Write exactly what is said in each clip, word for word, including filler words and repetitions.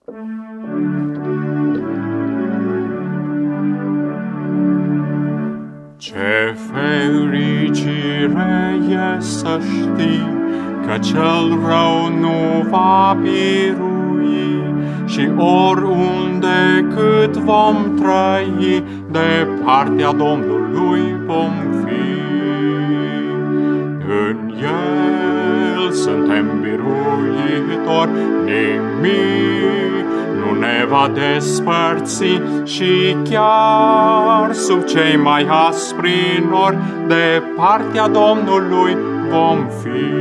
Ce fericire e să știi că cel rău nu va birui și oriunde cât vom trăi, de partea Domnului vom fi. În El suntem biruitori, nimic nu ne va despărți și chiar sub cei mai aspri nori, de partea Domnului vom fi.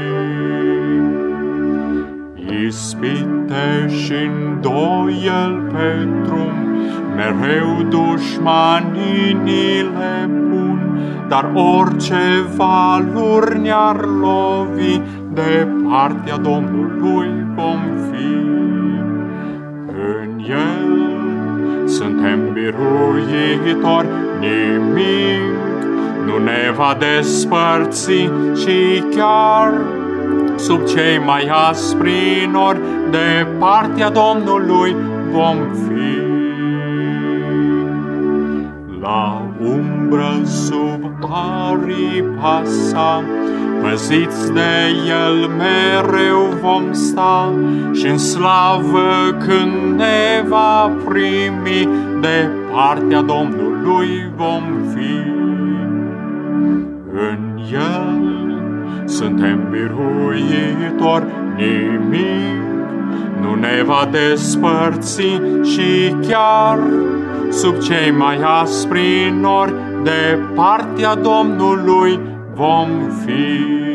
Ispite și-ndoiel pe drum, mereu dușmanii ni le pun, dar orice valuri ne-ar lovi, de partea Domnului vom fi. În El suntem biruitori, nimic nu ne va despărți și chiar sub cei mai aspri nori, de partea Domnului vom fi. La umbră sub aripa sa, păziți de El mereu vom sta, și-n slavă când ne va primi, de partea Domnului vom fi. În El suntem biruitori, nimic nu ne va despărți și chiar sub cei mai aspri nori, de partea Domnului vom fi.